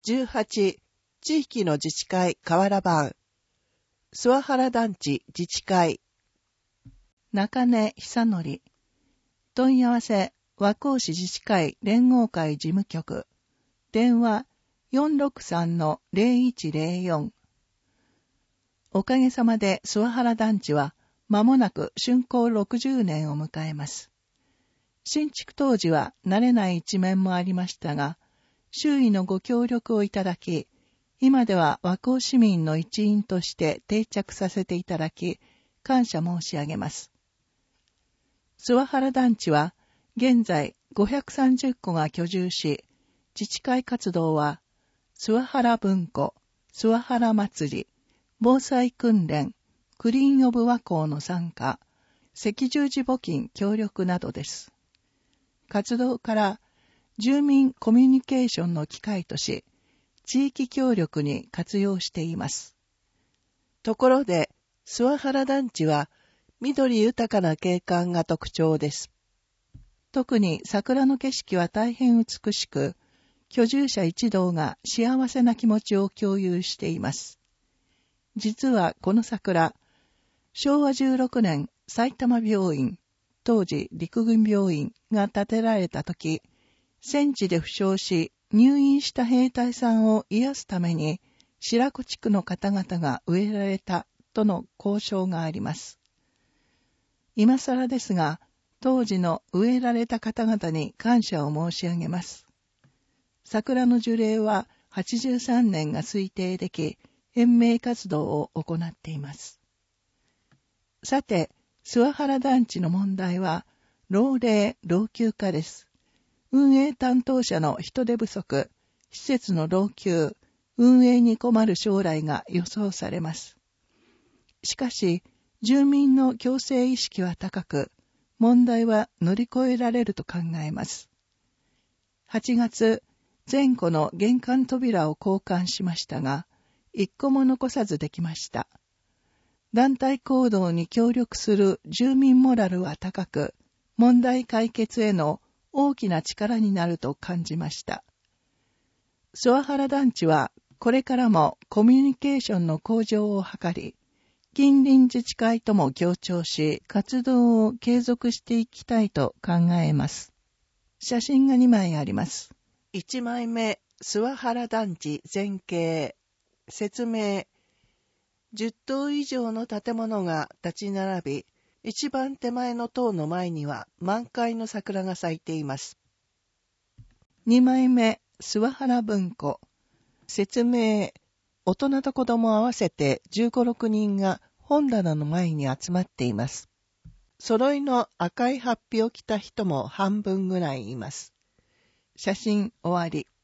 18、地域の自治会河原版。諏訪原団地自治会。 中根久則。問い合わせ、和光市自治会連合会事務局。電話 463-0104。おかげさまで諏訪原団地は間もなく竣工60年を迎えます。新築当時は慣れない一面もありましたが、周囲のご協力をいただき、今では和光市民の一員として定着させていただき、感謝申し上げます。諏訪原団地は現在530戸が居住し、自治会活動は諏訪原文庫、諏訪原祭り、防災訓練、クリーンオブ和光の参加、赤十字募金協力などです。活動から住民コミュニケーションの機会とし、地域協力に活用しています。 ところで、諏訪原団地は緑豊かな景観が特徴です。 特に桜の景色は大変美しく、居住者一同が幸せな気持ちを共有しています。実はこの桜、昭和16年埼玉病院、当時陸軍病院が建てられたとき、戦地で負傷し入院した兵隊さんを癒すために白子地区の方々が植えられたとの交渉があります。今更ですが、当時の植えられた方々に感謝を申し上げます。桜の樹齢は83年が推定でき、延命活動を行っています。さて、諏訪原団地の問題は、老齢老朽化です。運営担当者の人手不足、施設の老朽、運営に困る将来が予想されます。しかし、住民の共生意識は高く、問題は乗り越えられると考えます。8月、全戸の玄関扉を交換しましたが、一個も残さずできました。団体行動に協力する住民モラルは高く、問題解決への大きな力になると感じました。諏訪原団地はこれからもコミュニケーションの向上を図り、近隣自治会とも協調し、活動を継続していきたいと考えます。写真が2枚あります。 1枚目、諏訪原団地全景。説明。10棟以上の建物が立ち並び、一番手前の塔の前には満開の桜が咲いています。 2枚目、諏訪原文庫。説明。大人と子供合わせて15、6人が本棚の前に集まっています。 揃いの赤いハッピを着た人も半分ぐらいいます。 写真終わり。